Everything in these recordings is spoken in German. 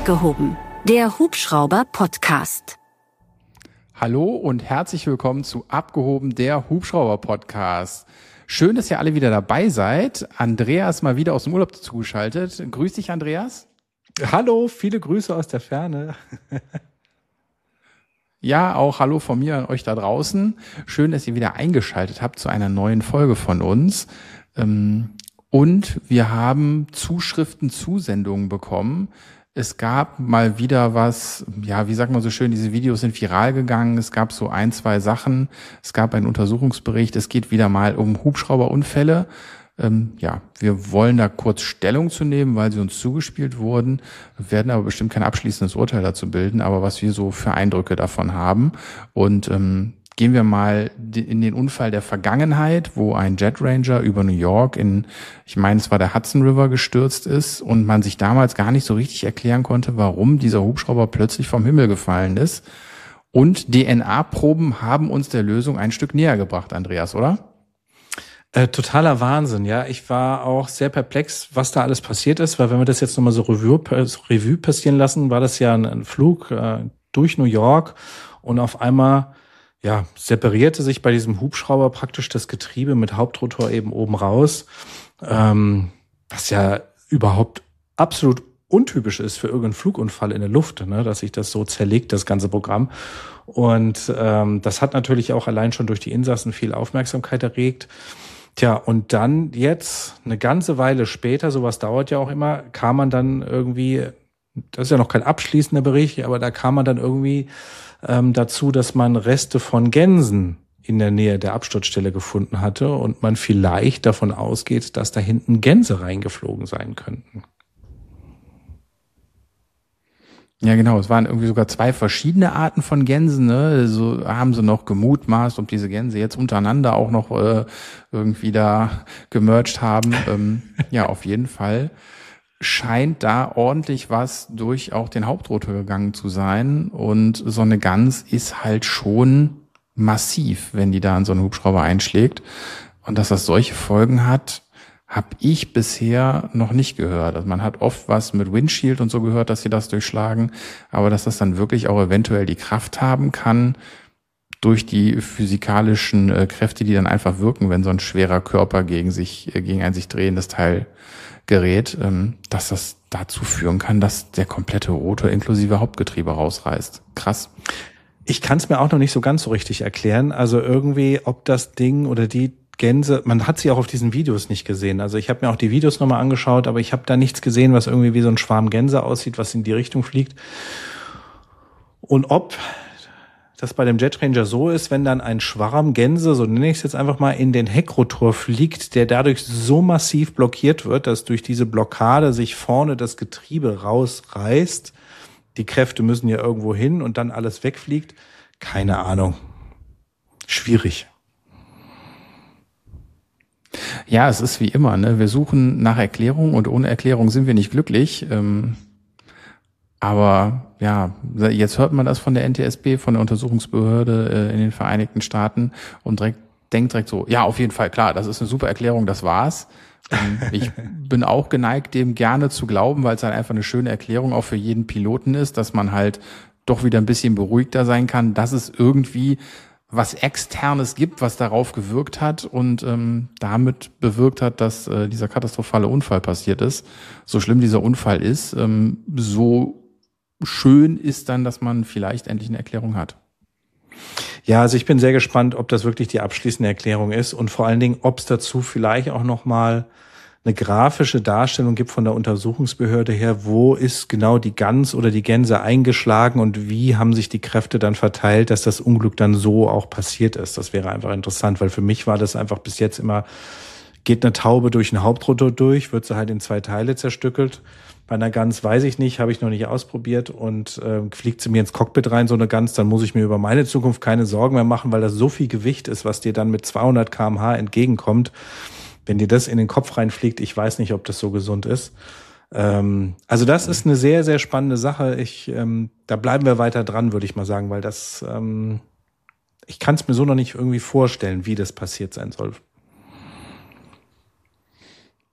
Abgehoben, der Hubschrauber-Podcast. Hallo und herzlich willkommen zu Abgehoben, der Hubschrauber-Podcast. Schön, dass ihr alle wieder dabei seid. Andreas mal wieder aus dem Urlaub zugeschaltet. Grüß dich, Andreas. Hallo, viele Grüße aus der Ferne. Ja, auch hallo von mir an euch da draußen. Schön, dass ihr wieder eingeschaltet habt zu einer neuen Folge von uns. Und wir haben Zuschriften, Zusendungen bekommen. Es gab mal wieder was, ja, wie sagt man so schön, diese Videos sind viral gegangen. Es gab so ein, zwei Sachen. Es gab einen Untersuchungsbericht. Es geht wieder mal um Hubschrauberunfälle. Ja, wir wollen da kurz Stellung zu nehmen, weil sie uns zugespielt wurden. Wir werden aber bestimmt kein abschließendes Urteil dazu bilden, aber was wir so für Eindrücke davon haben. Und gehen wir mal in den Unfall der Vergangenheit, wo ein Jet Ranger über New York ich meine, es war der Hudson River, gestürzt ist und man sich damals gar nicht so richtig erklären konnte, warum dieser Hubschrauber plötzlich vom Himmel gefallen ist. Und DNA-Proben haben uns der Lösung ein Stück näher gebracht, Andreas, oder? Totaler Wahnsinn, ja. Ich war auch sehr perplex, was da alles passiert ist, weil wenn wir das jetzt nochmal so Revue passieren lassen, war das ja ein Flug durch New York und auf einmal ja, separierte sich bei diesem Hubschrauber praktisch das Getriebe mit Hauptrotor eben oben raus, was ja überhaupt absolut untypisch ist für irgendeinen Flugunfall in der Luft, ne, dass sich das so zerlegt, das ganze Programm. Und das hat natürlich auch allein schon durch die Insassen viel Aufmerksamkeit erregt. Tja, und dann jetzt, eine ganze Weile später, sowas dauert ja auch immer, kam man dann irgendwie, das ist ja noch kein abschließender Bericht, aber da kam man dann irgendwie dazu, dass man Reste von Gänsen in der Nähe der Absturzstelle gefunden hatte und man vielleicht davon ausgeht, dass da hinten Gänse reingeflogen sein könnten. Ja, genau. Es waren irgendwie sogar zwei verschiedene Arten von Gänsen. Ne? So haben sie noch gemutmaßt, ob diese Gänse jetzt untereinander auch noch irgendwie da gemerged haben. Ja, auf jeden Fall scheint da ordentlich was durch auch den Hauptrotor gegangen zu sein. Und so eine Gans ist halt schon massiv, wenn die da an so einen Hubschrauber einschlägt. Und dass das solche Folgen hat, habe ich bisher noch nicht gehört. Also man hat oft was mit Windshield und so gehört, dass sie das durchschlagen. Aber dass das dann wirklich auch eventuell die Kraft haben kann, durch die physikalischen Kräfte, die dann einfach wirken, wenn so ein schwerer Körper gegen ein sich drehendes Teil gerät, dass das dazu führen kann, dass der komplette Rotor inklusive Hauptgetriebe rausreißt. Krass. Ich kann es mir auch noch nicht so ganz so richtig erklären. Also irgendwie, ob das Ding oder die Gänse, man hat sie auch auf diesen Videos nicht gesehen. Also ich habe mir auch die Videos nochmal angeschaut, aber ich habe da nichts gesehen, was irgendwie wie so ein Schwarm Gänse aussieht, was in die Richtung fliegt. Und ob das bei dem Jet Ranger so ist, wenn dann ein Schwarm Gänse, so nenne ich es jetzt einfach mal, in den Heckrotor fliegt, der dadurch so massiv blockiert wird, dass durch diese Blockade sich vorne das Getriebe rausreißt. Die Kräfte müssen ja irgendwo hin und dann alles wegfliegt. Keine Ahnung. Schwierig. Ja, es ist wie immer, ne? Wir suchen nach Erklärung und ohne Erklärung sind wir nicht glücklich. Aber ja, jetzt hört man das von der NTSB, von der Untersuchungsbehörde in den Vereinigten Staaten und denkt direkt so, ja, auf jeden Fall, klar, das ist eine super Erklärung, das war's. Ich bin auch geneigt, dem gerne zu glauben, weil es halt einfach eine schöne Erklärung auch für jeden Piloten ist, dass man halt doch wieder ein bisschen beruhigter sein kann, dass es irgendwie was Externes gibt, was darauf gewirkt hat und damit bewirkt hat, dass dieser katastrophale Unfall passiert ist. So schlimm dieser Unfall ist, so schön ist dann, dass man vielleicht endlich eine Erklärung hat. Ja, also ich bin sehr gespannt, ob das wirklich die abschließende Erklärung ist und vor allen Dingen, ob es dazu vielleicht auch nochmal eine grafische Darstellung gibt von der Untersuchungsbehörde her, wo ist genau die Gans oder die Gänse eingeschlagen und wie haben sich die Kräfte dann verteilt, dass das Unglück dann so auch passiert ist. Das wäre einfach interessant, weil für mich war das einfach bis jetzt immer, geht eine Taube durch einen Hauptrotor durch, wird sie halt in 2 Teile zerstückelt. Bei einer Gans weiß ich nicht, habe ich noch nicht ausprobiert und fliegt sie mir ins Cockpit rein, so eine Gans, dann muss ich mir über meine Zukunft keine Sorgen mehr machen, weil das so viel Gewicht ist, was dir dann mit 200 km/h entgegenkommt. Wenn dir das in den Kopf reinfliegt, ich weiß nicht, ob das so gesund ist. Also das ist eine sehr, sehr spannende Sache. Da bleiben wir weiter dran, würde ich mal sagen, weil das, ich kann es mir so noch nicht irgendwie vorstellen, wie das passiert sein soll.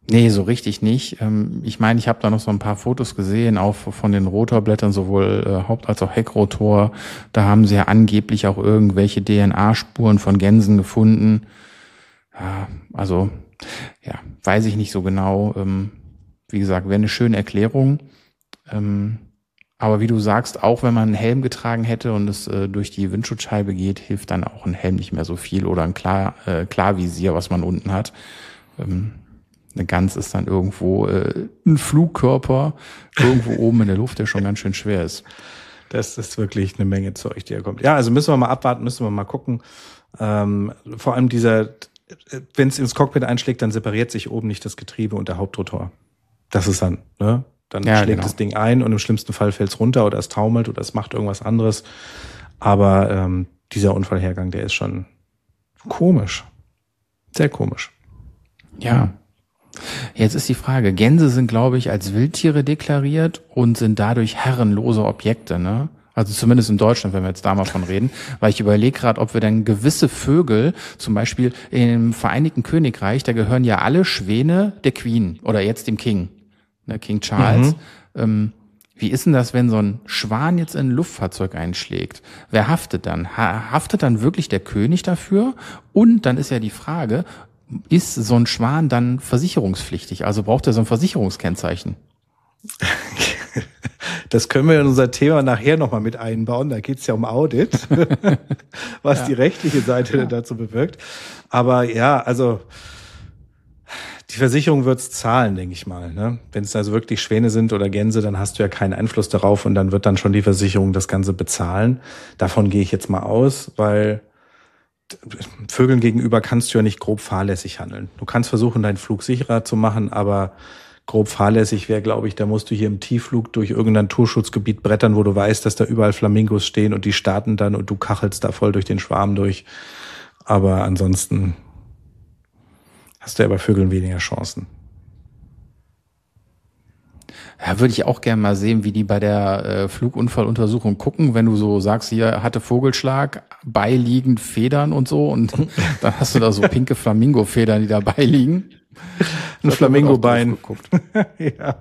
Nee, so richtig nicht. Ich meine, ich habe da noch so ein paar Fotos gesehen, auch von den Rotorblättern, sowohl Haupt- als auch Heckrotor. Da haben sie ja angeblich auch irgendwelche DNA-Spuren von Gänsen gefunden. Ja, also, ja, weiß ich nicht so genau. Wie gesagt, wäre eine schöne Erklärung. Aber wie du sagst, auch wenn man einen Helm getragen hätte und es durch die Windschutzscheibe geht, hilft dann auch ein Helm nicht mehr so viel oder ein Klarvisier, was man unten hat. Eine Gans ist dann irgendwo ein Flugkörper irgendwo oben in der Luft, der schon ganz schön schwer ist. Das ist wirklich eine Menge Zeug, die da kommt. Ja, also müssen wir mal abwarten, müssen wir mal gucken. Vor allem wenn es ins Cockpit einschlägt, dann separiert sich oben nicht das Getriebe und der Hauptrotor. Das ist dann, ne? Dann schlägt das Ding ein und im schlimmsten Fall fällt es runter oder es taumelt oder es macht irgendwas anderes. Aber dieser Unfallhergang, der ist schon komisch. Sehr komisch. Ja. Jetzt ist die Frage, Gänse sind, glaube ich, als Wildtiere deklariert und sind dadurch herrenlose Objekte, ne? Also zumindest in Deutschland, wenn wir jetzt da mal von reden, weil ich überlege gerade, ob wir dann gewisse Vögel, zum Beispiel im Vereinigten Königreich, da gehören ja alle Schwäne der Queen oder jetzt dem King, ne, King Charles. Wie ist denn das, wenn so ein Schwan jetzt in ein Luftfahrzeug einschlägt? Wer haftet dann? Haftet dann wirklich der König dafür? Und dann ist ja die Frage, ist so ein Schwan dann versicherungspflichtig? Also braucht er so ein Versicherungskennzeichen? Das können wir in unser Thema nachher nochmal mit einbauen. Da geht es ja um Audit, was die rechtliche Seite dazu bewirkt. Aber ja, also die Versicherung wird's zahlen, denke ich mal. Ne? Wenn es also wirklich Schwäne sind oder Gänse, dann hast du ja keinen Einfluss darauf und dann wird dann schon die Versicherung das Ganze bezahlen. Davon gehe ich jetzt mal aus, weil Vögeln gegenüber kannst du ja nicht grob fahrlässig handeln. Du kannst versuchen, deinen Flug sicherer zu machen, aber grob fahrlässig wäre, glaube ich, da musst du hier im Tiefflug durch irgendein Naturschutzgebiet brettern, wo du weißt, dass da überall Flamingos stehen und die starten dann und du kachelst da voll durch den Schwarm durch. Aber ansonsten hast du ja bei Vögeln weniger Chancen. Ja, würde ich auch gerne mal sehen, wie die bei der Flugunfalluntersuchung gucken, wenn du so sagst, hier hatte Vogelschlag, beiliegend Federn und so und dann hast du da so pinke Flamingo-Federn, die da beiliegen. Ein Flamingo-Bein. Ja.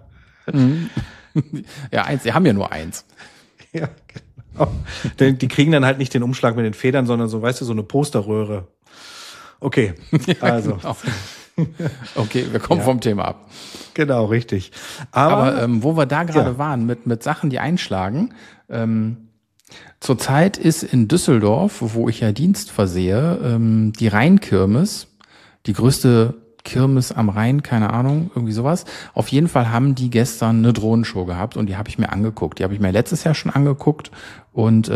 Ja, die haben ja nur eins. Ja, genau. Die kriegen dann halt nicht den Umschlag mit den Federn, sondern so, weißt du, so eine Posterröhre. Okay, also. Ja, genau. Okay, wir kommen vom Thema ab. Genau, richtig. Aber wo wir da gerade waren, mit Sachen, die einschlagen, zurzeit ist in Düsseldorf, wo ich ja Dienst versehe, die Rheinkirmes, die größte Kirmes am Rhein, keine Ahnung, irgendwie sowas. Auf jeden Fall haben die gestern eine Drohnenshow gehabt und die habe ich mir angeguckt. Die habe ich mir letztes Jahr schon angeguckt und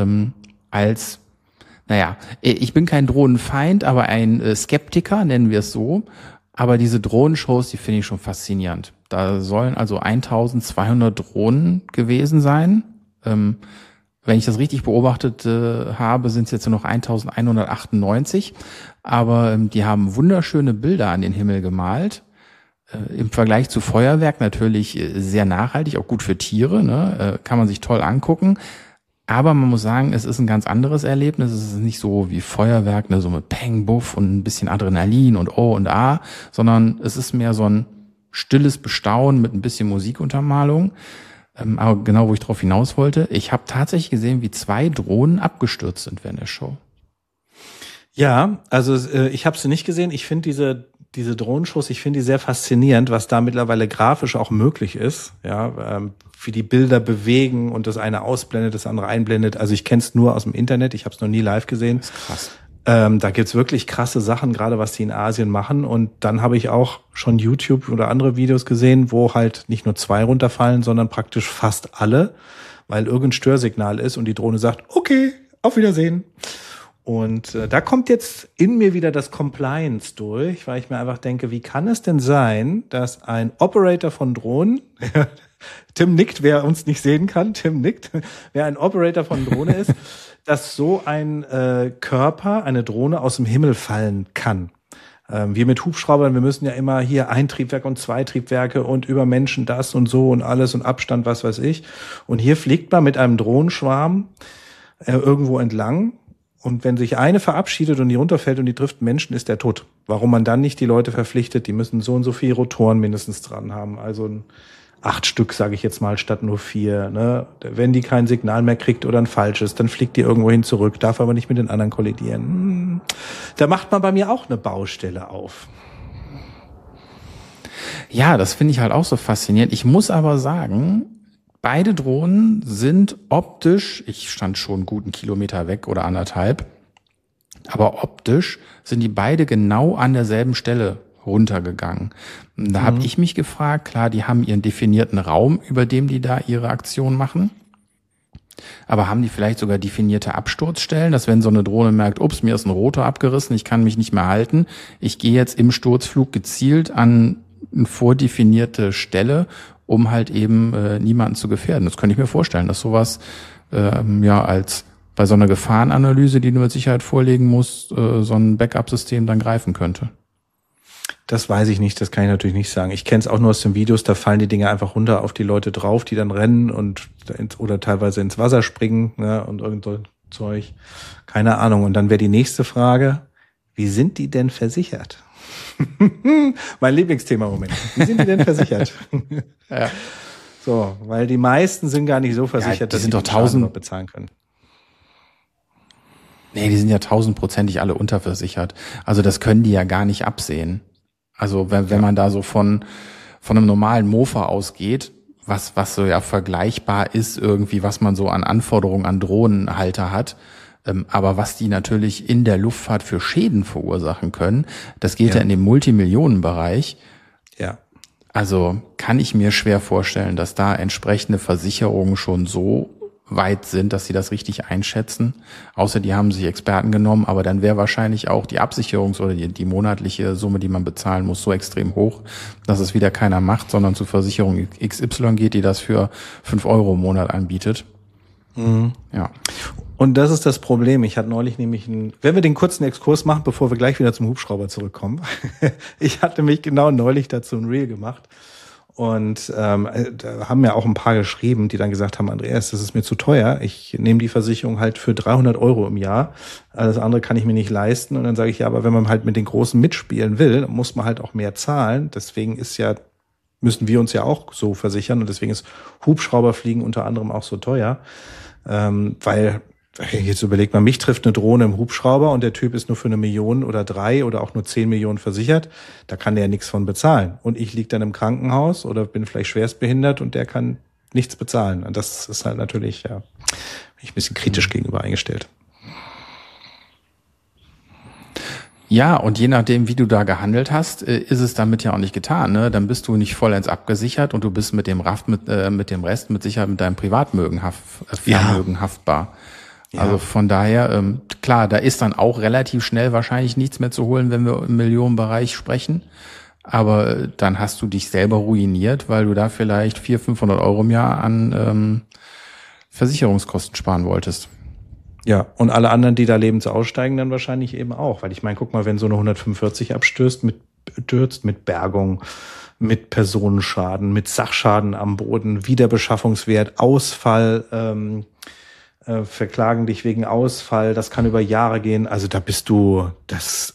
ich bin kein Drohnenfeind, aber ein Skeptiker, nennen wir es so. Aber diese Drohnenshows, die finde ich schon faszinierend. Da sollen also 1200 Drohnen gewesen sein. Wenn ich das richtig beobachtet habe, sind es jetzt nur noch 1198. Aber die haben wunderschöne Bilder an den Himmel gemalt. Im Vergleich zu Feuerwerk natürlich sehr nachhaltig, auch gut für Tiere, ne? Kann man sich toll angucken. Aber man muss sagen, es ist ein ganz anderes Erlebnis. Es ist nicht so wie Feuerwerk, ne, so mit Peng, Buff und ein bisschen Adrenalin und O und A, sondern es ist mehr so ein stilles Bestaunen mit ein bisschen Musikuntermalung. Aber genau, wo ich drauf hinaus wollte, ich habe tatsächlich gesehen, wie 2 Drohnen abgestürzt sind während der Show. Ja, also ich habe sie nicht gesehen. Ich finde diese Drohnenshows, ich finde die sehr faszinierend, was da mittlerweile grafisch auch möglich ist. Ja, wie die Bilder bewegen und das eine ausblendet, das andere einblendet. Also ich kenne es nur aus dem Internet, ich habe es noch nie live gesehen. Das ist krass. Da gibt's wirklich krasse Sachen, gerade was die in Asien machen. Und dann habe ich auch schon YouTube oder andere Videos gesehen, wo halt nicht nur 2 runterfallen, sondern praktisch fast alle, weil irgendein Störsignal ist und die Drohne sagt, okay, auf Wiedersehen. Und da kommt jetzt in mir wieder das Compliance durch, weil ich mir einfach denke, wie kann es denn sein, dass ein Operator von Drohnen, Tim nickt, wer uns nicht sehen kann, Tim nickt, wer ein Operator von Drohne ist, dass so ein Körper, eine Drohne aus dem Himmel fallen kann. Wir mit Hubschraubern, wir müssen ja immer hier ein Triebwerk und 2 Triebwerke und über Menschen das und so und alles und Abstand, was weiß ich. Und hier fliegt man mit einem Drohnenschwarm irgendwo entlang Und wenn sich eine verabschiedet und die runterfällt und die trifft einen Menschen, ist der tot. Warum man dann nicht die Leute verpflichtet, die müssen so und so viele Rotoren mindestens dran haben. Also 8 Stück, sage ich jetzt mal, statt nur 4. Ne? Wenn die kein Signal mehr kriegt oder ein falsches, dann fliegt die irgendwohin zurück, darf aber nicht mit den anderen kollidieren. Da macht man bei mir auch eine Baustelle auf. Ja, das finde ich halt auch so faszinierend. Ich muss aber sagen, beide Drohnen sind optisch, ich stand schon einen guten Kilometer weg oder 1,5, aber optisch sind die beide genau an derselben Stelle runtergegangen. Da habe ich mich gefragt, klar, die haben ihren definierten Raum, über dem die da ihre Aktion machen. Aber haben die vielleicht sogar definierte Absturzstellen, dass wenn so eine Drohne merkt, ups, mir ist ein Rotor abgerissen, ich kann mich nicht mehr halten, ich gehe jetzt im Sturzflug gezielt an eine vordefinierte Stelle, um halt eben niemanden zu gefährden. Das könnte ich mir vorstellen, dass sowas als bei so einer Gefahrenanalyse, die du mit Sicherheit vorlegen musst, so ein Backup-System dann greifen könnte. Das weiß ich nicht, das kann ich natürlich nicht sagen. Ich kenne es auch nur aus den Videos, da fallen die Dinge einfach runter auf die Leute drauf, die dann rennen oder teilweise ins Wasser springen, ne, und irgend so Zeug. Keine Ahnung. Und dann wäre die nächste Frage, wie sind die denn versichert? Mein Lieblingsthema im Moment. Wie sind die denn versichert? Ja. So, weil die meisten sind gar nicht so versichert, dass sie doch den Schaden 1000 noch bezahlen können. Nee, die sind ja 1000%ig alle unterversichert. Also das können die ja gar nicht absehen. Also wenn man da so von einem normalen Mofa ausgeht, was so ja vergleichbar ist irgendwie, was man so an Anforderungen an Drohnenhalter hat, aber was die natürlich in der Luftfahrt für Schäden verursachen können, das geht ja in den Multimillionenbereich. Ja. Also kann ich mir schwer vorstellen, dass da entsprechende Versicherungen schon so weit sind, dass sie das richtig einschätzen. Außer die haben sich Experten genommen, aber dann wäre wahrscheinlich auch die Absicherungs- oder die monatliche Summe, die man bezahlen muss, so extrem hoch, dass es wieder keiner macht, sondern zur Versicherung XY geht, die das für 5 Euro im Monat anbietet. Mhm. Ja. Und das ist das Problem. Ich hatte neulich nämlich wenn wir den kurzen Exkurs machen, bevor wir gleich wieder zum Hubschrauber zurückkommen. Ich hatte nämlich genau neulich dazu ein Reel gemacht. Und da haben ja auch ein paar geschrieben, die dann gesagt haben, Andreas, das ist mir zu teuer. Ich nehme die Versicherung halt für 300 Euro im Jahr. Alles andere kann ich mir nicht leisten. Und dann sage ich, ja, aber wenn man halt mit den Großen mitspielen will, muss man halt auch mehr zahlen. Deswegen müssen wir uns ja auch so versichern. Und deswegen ist Hubschrauberfliegen unter anderem auch so teuer. Weil, jetzt überlegt man, mich trifft eine Drohne im Hubschrauber und der Typ ist nur für 1 Million oder 3 oder auch nur 10 Millionen versichert. Da kann der ja nichts von bezahlen. Und ich liege dann im Krankenhaus oder bin vielleicht schwerstbehindert und der kann nichts bezahlen. Und das ist halt natürlich, bin ich ein bisschen kritisch gegenüber eingestellt. Ja, und je nachdem, wie du da gehandelt hast, ist es damit ja auch nicht getan. Ne? Dann bist du nicht vollends abgesichert und du bist mit dem Rest mit Sicherheit mit deinem Privatvermögen haftbar. Ja. Also von daher, klar, da ist dann auch relativ schnell wahrscheinlich nichts mehr zu holen, wenn wir im Millionenbereich sprechen. Aber dann hast du dich selber ruiniert, weil du da vielleicht 400-500 Euro im Jahr an Versicherungskosten sparen wolltest. Ja, und alle anderen, die da lebens aussteigen, dann wahrscheinlich eben auch. Weil ich meine, guck mal, wenn so eine 145 abstürzt mit Bergung, mit Personenschaden, mit Sachschaden am Boden, Wiederbeschaffungswert, Ausfall, verklagen dich wegen Ausfall, das kann über Jahre gehen. Also da bist du, das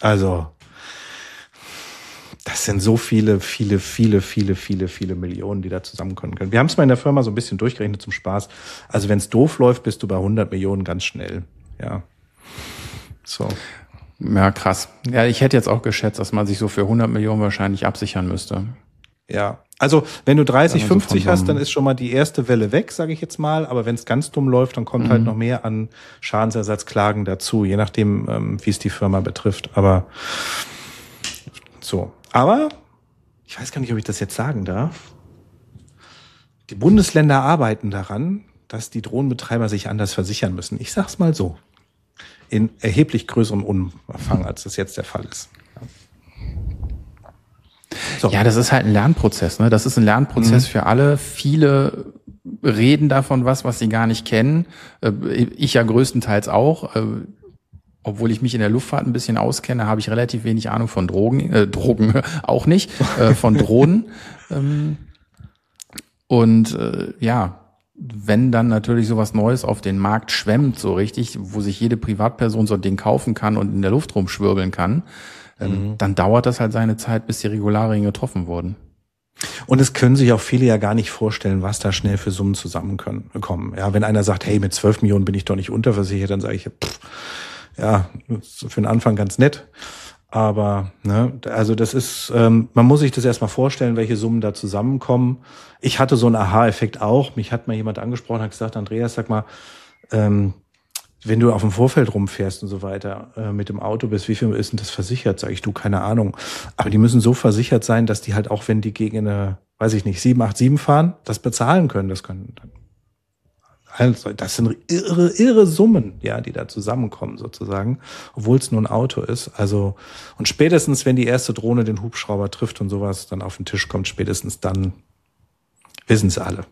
sind so viele Millionen, die da zusammenkommen können. Wir haben es mal in der Firma so ein bisschen durchgerechnet zum Spaß. Also wenn es doof läuft, bist du bei 100 Millionen ganz schnell. Ja. So. Ja, krass. Ja, ich hätte jetzt auch geschätzt, dass man sich so für 100 Millionen wahrscheinlich absichern müsste. Ja. Also wenn du 30, 50 hast, dann ist schon mal die erste Welle weg, sage ich jetzt mal. Aber wenn es ganz dumm läuft, dann kommt halt noch mehr an Schadensersatzklagen dazu, je nachdem, wie es die Firma betrifft. Aber so. Aber ich weiß gar nicht, ob ich das jetzt sagen darf. Die Bundesländer arbeiten daran, dass die Drohnenbetreiber sich anders versichern müssen. Ich sag's mal so. In erheblich größerem Umfang, als das jetzt der Fall ist. So. Ja, das ist halt ein Lernprozess, ne? Das ist ein Lernprozess für alle. Viele reden davon was sie gar nicht kennen. Ich ja größtenteils auch. Obwohl ich mich in der Luftfahrt ein bisschen auskenne, habe ich relativ wenig Ahnung von Drogen auch nicht, von Drohnen. Und wenn dann natürlich sowas Neues auf den Markt schwemmt, so richtig, wo sich jede Privatperson so ein Ding kaufen kann und in der Luft rumschwirbeln kann, dann dauert das halt seine Zeit, bis die Regularien getroffen wurden. Und es können sich auch viele ja gar nicht vorstellen, was da schnell für Summen zusammenkommen. Ja, wenn einer sagt, hey, mit 12 Millionen bin ich doch nicht unterversichert, dann sage ich, ja, für den Anfang ganz nett. Aber, ne, also das ist, man muss sich das erstmal vorstellen, welche Summen da zusammenkommen. Ich hatte so einen Aha-Effekt auch. Mich hat mal jemand angesprochen, hat gesagt, Andreas, sag mal, wenn du auf dem Vorfeld rumfährst und so weiter, mit dem Auto bist, wie viel ist denn das versichert? Sag ich, du, keine Ahnung. Aber die müssen so versichert sein, dass die halt auch, wenn die gegen eine, weiß ich nicht, 787 fahren, das bezahlen können. Das sind irre Summen, ja, die da zusammenkommen sozusagen, obwohl es nur ein Auto ist. Also, und spätestens, wenn die erste Drohne den Hubschrauber trifft und sowas dann auf den Tisch kommt, spätestens dann wissen es alle.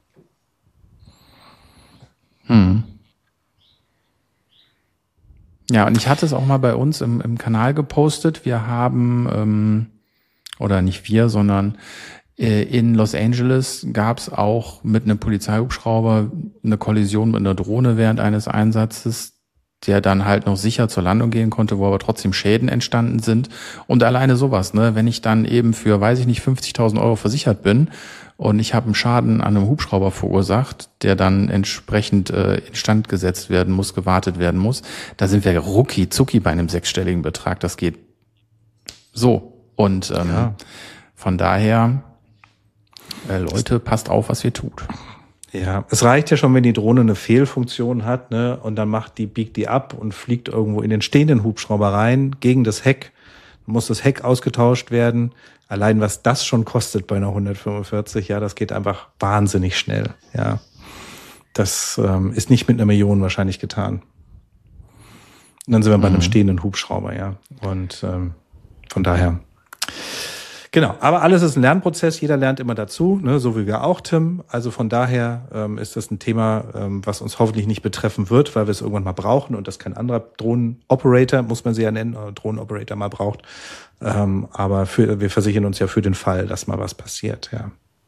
Ja, und ich hatte es auch mal bei uns im Kanal gepostet. Wir haben, oder nicht wir, sondern in Los Angeles gab es auch mit einem Polizeihubschrauber eine Kollision mit einer Drohne während eines Einsatzes, der dann halt noch sicher zur Landung gehen konnte, wo aber trotzdem Schäden entstanden sind. Und alleine sowas, ne, wenn ich dann eben für, weiß ich nicht, 50.000 Euro versichert bin und ich habe einen Schaden an einem Hubschrauber verursacht, der dann entsprechend instand gesetzt werden muss, gewartet werden muss, da sind wir rucki zucki bei einem sechsstelligen Betrag. Das geht so. Und von daher, Leute, passt auf, was ihr tut. Ja, es reicht ja schon, wenn die Drohne eine Fehlfunktion hat, ne, und dann biegt die ab und fliegt irgendwo in den stehenden Hubschrauber rein, gegen das Heck. Dann muss das Heck ausgetauscht werden. Allein was das schon kostet bei einer 145, ja, das geht einfach wahnsinnig schnell, ja. Das ist nicht mit 1 Million wahrscheinlich getan. Und dann sind wir bei einem stehenden Hubschrauber, ja. Und von daher. Genau, aber alles ist ein Lernprozess, jeder lernt immer dazu, ne, so wie wir auch, Tim. Also von daher ist das ein Thema, was uns hoffentlich nicht betreffen wird, weil wir es irgendwann mal brauchen und das kein anderer Drohnenoperator, muss man sie ja nennen, Drohnenoperator mal braucht. Aber wir versichern uns ja für den Fall, dass mal was passiert, ja.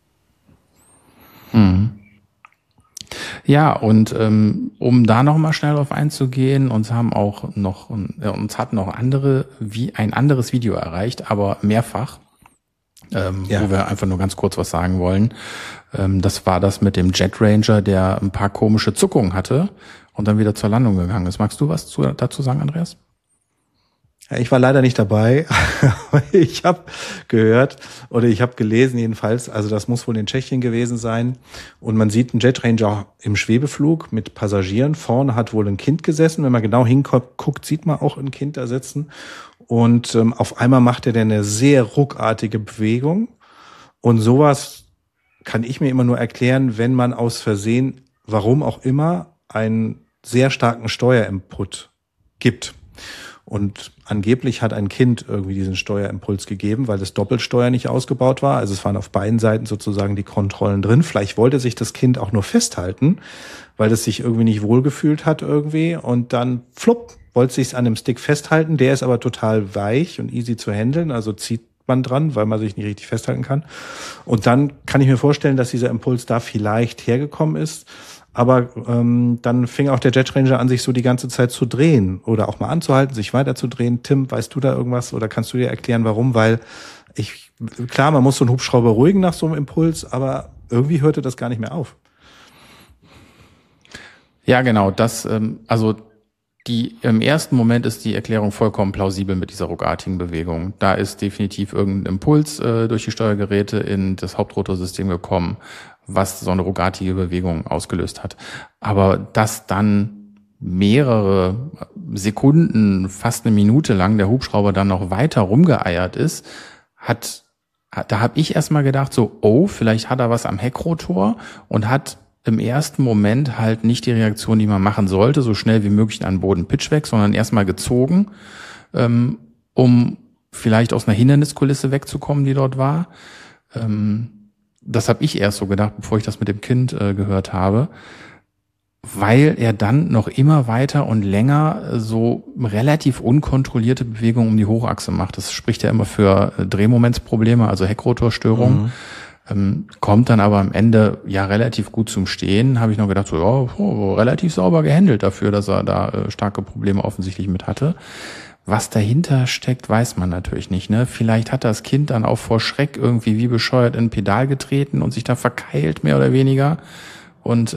Ja, und um da noch mal schnell drauf einzugehen, uns hat noch ein anderes Video erreicht, aber mehrfach. Wo wir einfach nur ganz kurz was sagen wollen. Das war das mit dem Jet Ranger, der ein paar komische Zuckungen hatte und dann wieder zur Landung gegangen ist. Magst du was dazu sagen, Andreas? Ja, ich war leider nicht dabei. Ich habe gehört oder ich habe gelesen jedenfalls, also das muss wohl in Tschechien gewesen sein. Und man sieht einen Jet Ranger im Schwebeflug mit Passagieren. Vorne hat wohl ein Kind gesessen. Wenn man genau hinguckt, sieht man auch ein Kind da sitzen. Und auf einmal macht er dann eine sehr ruckartige Bewegung. Und sowas kann ich mir immer nur erklären, wenn man aus Versehen, warum auch immer, einen sehr starken Steuerinput gibt. Und angeblich hat ein Kind irgendwie diesen Steuerimpuls gegeben, weil das Doppelsteuer nicht ausgebaut war. Also es waren auf beiden Seiten sozusagen die Kontrollen drin. Vielleicht wollte sich das Kind auch nur festhalten, weil es sich irgendwie nicht wohlgefühlt hat irgendwie. Und dann flupp, wollte sich an dem Stick festhalten. Der ist aber total weich und easy zu handeln. Also zieht man dran, weil man sich nicht richtig festhalten kann. Und dann kann ich mir vorstellen, dass dieser Impuls da vielleicht hergekommen ist. Aber dann fing auch der Jet Ranger an, sich so die ganze Zeit zu drehen oder auch mal anzuhalten, sich weiter zu drehen. Tim, weißt du da irgendwas oder kannst du dir erklären, warum? Weil klar, man muss so einen Hubschrauber beruhigen nach so einem Impuls, aber irgendwie hörte das gar nicht mehr auf. Ja, genau. Im ersten Moment ist die Erklärung vollkommen plausibel mit dieser ruckartigen Bewegung. Da ist definitiv irgendein Impuls durch die Steuergeräte in das Hauptrotorsystem gekommen, was so eine ruckartige Bewegung ausgelöst hat. Aber dass dann mehrere Sekunden, fast eine Minute lang der Hubschrauber dann noch weiter rumgeeiert ist, da habe ich erstmal gedacht, so, oh, vielleicht hat er was am Heckrotor und hat im ersten Moment halt nicht die Reaktion, die man machen sollte, so schnell wie möglich an den Boden Pitch weg, sondern erstmal gezogen, um vielleicht aus einer Hinderniskulisse wegzukommen, die dort war. Das habe ich erst so gedacht, bevor ich das mit dem Kind gehört habe, weil er dann noch immer weiter und länger so relativ unkontrollierte Bewegungen um die Hochachse macht. Das spricht ja immer für Drehmomentsprobleme, also Heckrotorstörungen. kommt dann aber am Ende ja relativ gut zum Stehen. Habe ich noch gedacht, so relativ sauber gehandelt dafür, dass er da starke Probleme offensichtlich mit hatte. Was dahinter steckt, weiß man natürlich nicht, ne? Vielleicht hat das Kind dann auch vor Schreck irgendwie wie bescheuert in ein Pedal getreten und sich da verkeilt, mehr oder weniger. Und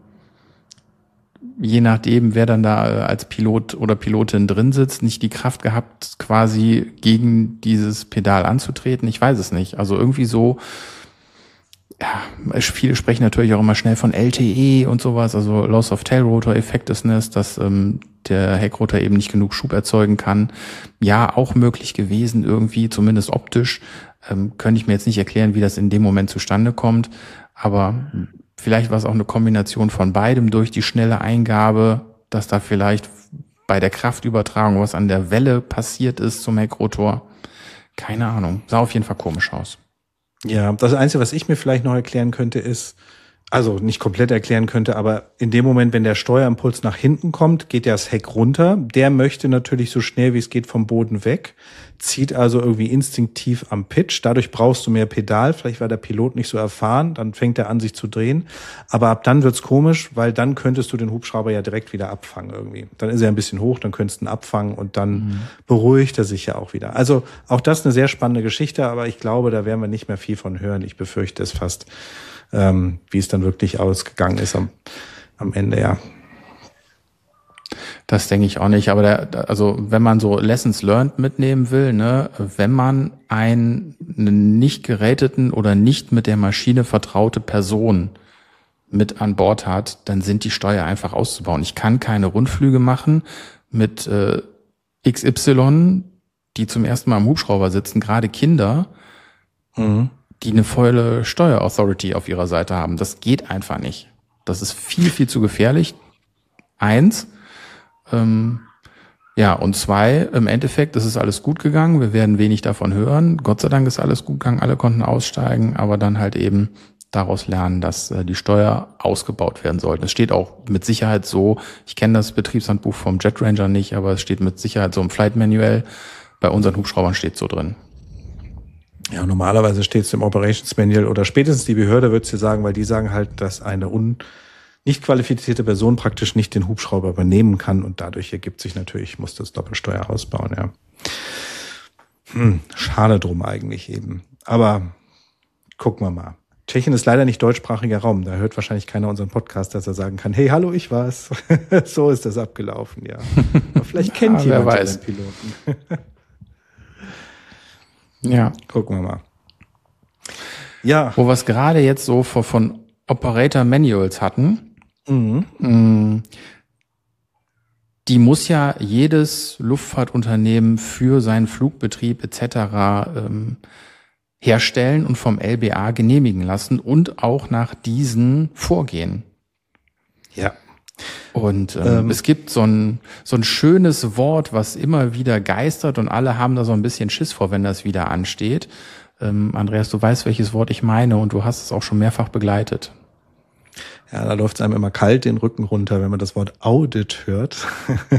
je nachdem, wer dann da als Pilot oder Pilotin drin sitzt, nicht die Kraft gehabt, quasi gegen dieses Pedal anzutreten. Ich weiß es nicht. Also irgendwie so, ja, viele sprechen natürlich auch immer schnell von LTE und sowas, also Loss of Tailrotor Effectiveness, dass der Heckrotor eben nicht genug Schub erzeugen kann. Ja, auch möglich gewesen irgendwie, zumindest optisch. Könnte ich mir jetzt nicht erklären, wie das in dem Moment zustande kommt, aber vielleicht war es auch eine Kombination von beidem durch die schnelle Eingabe, dass da vielleicht bei der Kraftübertragung was an der Welle passiert ist zum Heckrotor. Keine Ahnung. Sah auf jeden Fall komisch aus. Ja, das Einzige, was ich mir vielleicht noch erklären könnte, ist, also nicht komplett erklären könnte, aber in dem Moment, wenn der Steuerimpuls nach hinten kommt, geht ja das Heck runter. Der möchte natürlich so schnell wie es geht vom Boden weg, zieht also irgendwie instinktiv am Pitch. Dadurch brauchst du mehr Pedal. Vielleicht war der Pilot nicht so erfahren, dann fängt er an, sich zu drehen. Aber ab dann wird's komisch, weil dann könntest du den Hubschrauber ja direkt wieder abfangen irgendwie. Dann ist er ein bisschen hoch, dann könntest du ihn abfangen und dann beruhigt er sich ja auch wieder. Also auch das eine sehr spannende Geschichte, aber ich glaube, da werden wir nicht mehr viel von hören. Ich befürchte es fast. Wie es dann wirklich ausgegangen ist am Ende, ja. Das denke ich auch nicht, aber also wenn man so Lessons learned mitnehmen will, ne, wenn man einen nicht geräteten oder nicht mit der Maschine vertraute Person mit an Bord hat, dann sind die Steuer einfach auszubauen. Ich kann keine Rundflüge machen mit XY, die zum ersten Mal am Hubschrauber sitzen, gerade Kinder, die eine volle Steuerauthority auf ihrer Seite haben. Das geht einfach nicht. Das ist viel, viel zu gefährlich. 1. Ja, und 2, im Endeffekt ist es alles gut gegangen. Wir werden wenig davon hören. Gott sei Dank ist alles gut gegangen. Alle konnten aussteigen, aber dann halt eben daraus lernen, dass die Steuer ausgebaut werden sollte. Es steht auch mit Sicherheit so, ich kenne das Betriebshandbuch vom Jet Ranger nicht, aber es steht mit Sicherheit so im Flight Manual. Bei unseren Hubschraubern steht so drin. Ja, normalerweise steht es im Operations Manual oder spätestens die Behörde wird es dir sagen, weil die sagen halt, dass eine nicht qualifizierte Person praktisch nicht den Hubschrauber übernehmen kann und dadurch ergibt sich natürlich, muss das Doppelsteuer ausbauen, ja. Schade drum eigentlich eben. Aber gucken wir mal. Tschechien ist leider nicht deutschsprachiger Raum. Da hört wahrscheinlich keiner unseren Podcast, dass er sagen kann, hey, hallo, ich war's. So ist das abgelaufen, ja. Aber vielleicht kennt jemand den Piloten. Ja. Gucken wir mal. Ja. Wo wir es gerade jetzt so von Operator Manuals hatten, die muss ja jedes Luftfahrtunternehmen für seinen Flugbetrieb etc. Herstellen und vom LBA genehmigen lassen und auch nach diesen vorgehen. Ja. Und es gibt so ein schönes Wort, was immer wieder geistert und alle haben da so ein bisschen Schiss vor, wenn das wieder ansteht. Andreas, du weißt, welches Wort ich meine und du hast es auch schon mehrfach begleitet. Ja, da läuft es einem immer kalt den Rücken runter, wenn man das Wort Audit hört.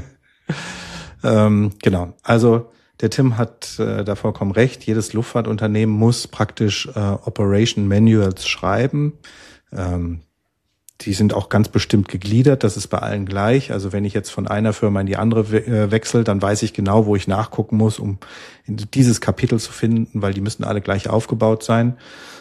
Genau, also der Tim hat da vollkommen recht. Jedes Luftfahrtunternehmen muss praktisch Operation Manuals schreiben. Die sind auch ganz bestimmt gegliedert, das ist bei allen gleich. Also wenn ich jetzt von einer Firma in die andere wechsle, dann weiß ich genau, wo ich nachgucken muss, um dieses Kapitel zu finden, weil die müssen alle gleich aufgebaut sein.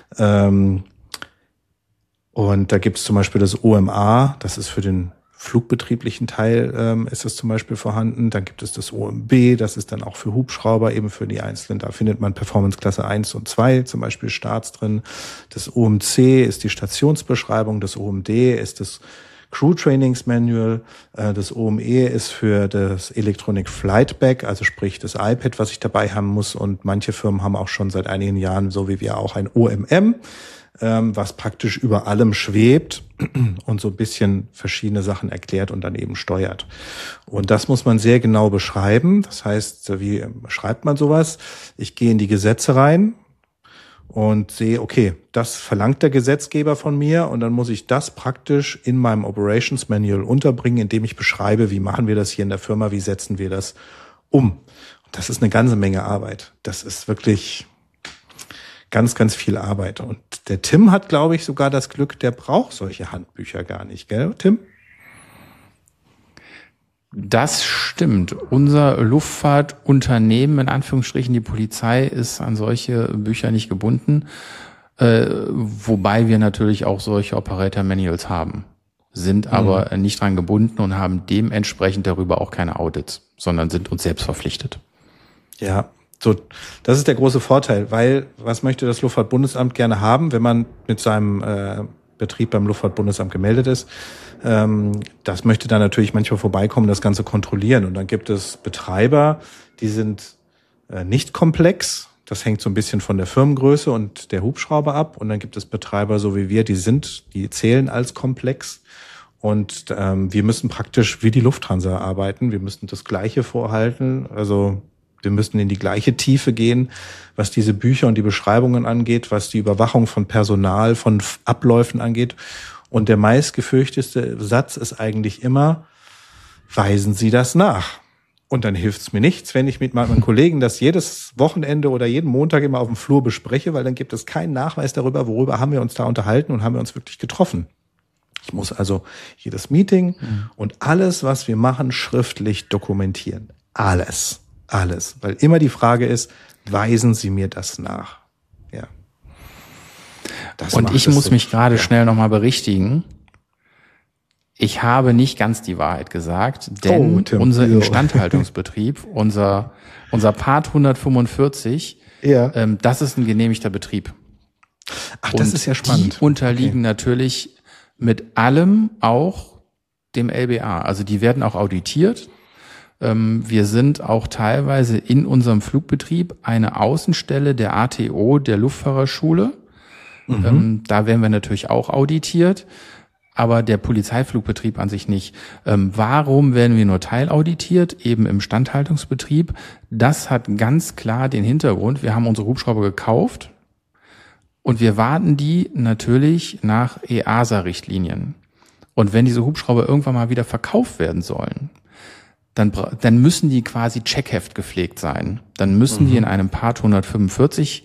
Und da gibt es zum Beispiel das OMA, das ist für den flugbetrieblichen Teil ist das zum Beispiel vorhanden. Dann gibt es das OMB, das ist dann auch für Hubschrauber, eben für die einzelnen. Da findet man Performance Klasse 1 und 2, zum Beispiel Starts drin. Das OMC ist die Stationsbeschreibung, das OMD ist das Crew Trainings Manual, das OME ist für das Electronic Flight Bag, also sprich das iPad, was ich dabei haben muss. Und manche Firmen haben auch schon seit einigen Jahren, so wie wir auch, ein OMM, was praktisch über allem schwebt und so ein bisschen verschiedene Sachen erklärt und dann eben steuert. Und das muss man sehr genau beschreiben. Das heißt, wie schreibt man sowas? Ich gehe in die Gesetze rein und sehe, okay, das verlangt der Gesetzgeber von mir und dann muss ich das praktisch in meinem Operations Manual unterbringen, indem ich beschreibe, wie machen wir das hier in der Firma, wie setzen wir das um. Und das ist eine ganze Menge Arbeit. Das ist wirklich ganz, ganz viel Arbeit. Und der Tim hat, glaube ich, sogar das Glück, der braucht solche Handbücher gar nicht, gell, Tim? Das stimmt. Unser Luftfahrtunternehmen, in Anführungsstrichen die Polizei, ist an solche Bücher nicht gebunden, wobei wir natürlich auch solche Operator Manuals haben, sind aber nicht dran gebunden und haben dementsprechend darüber auch keine Audits, sondern sind uns selbst verpflichtet. Ja, so, das ist der große Vorteil, weil was möchte das Luftfahrtbundesamt gerne haben, wenn man mit seinem Betrieb beim Luftfahrtbundesamt gemeldet ist? Das möchte dann natürlich manchmal vorbeikommen, das Ganze kontrollieren. Und dann gibt es Betreiber, die sind nicht komplex. Das hängt so ein bisschen von der Firmengröße und der Hubschrauber ab. Und dann gibt es Betreiber, so wie wir, die zählen als komplex. Und wir müssen praktisch wie die Lufthansa arbeiten. Wir müssen das Gleiche vorhalten. Also wir müssen in die gleiche Tiefe gehen, was diese Bücher und die Beschreibungen angeht, was die Überwachung von Personal, von Abläufen angeht. Und der meistgefürchtete Satz ist eigentlich immer, weisen Sie das nach. Und dann hilft's mir nichts, wenn ich mit meinen Kollegen das jedes Wochenende oder jeden Montag immer auf dem Flur bespreche, weil dann gibt es keinen Nachweis darüber, worüber haben wir uns da unterhalten und haben wir uns wirklich getroffen. Ich muss also jedes Meeting und alles, was wir machen, schriftlich dokumentieren. Alles. Weil immer die Frage ist, weisen Sie mir das nach? Ja. Und ich muss mich gerade schnell nochmal berichtigen. Ich habe nicht ganz die Wahrheit gesagt, denn unser Instandhaltungsbetrieb, unser Part 145, das ist ein genehmigter Betrieb. Ach, das ist ja spannend. Die unterliegen natürlich mit allem auch dem LBA. Also die werden auch auditiert. Wir sind auch teilweise in unserem Flugbetrieb eine Außenstelle der ATO, der Luftfahrerschule. Da werden wir natürlich auch auditiert, aber der Polizeiflugbetrieb an sich nicht. Warum werden wir nur teilauditiert, eben im Standhaltungsbetrieb? Das hat ganz klar den Hintergrund. Wir haben unsere Hubschrauber gekauft und wir warten die natürlich nach EASA-Richtlinien. Und wenn diese Hubschrauber irgendwann mal wieder verkauft werden sollen, dann müssen die quasi Checkheft gepflegt sein. Dann müssen die in einem Part 145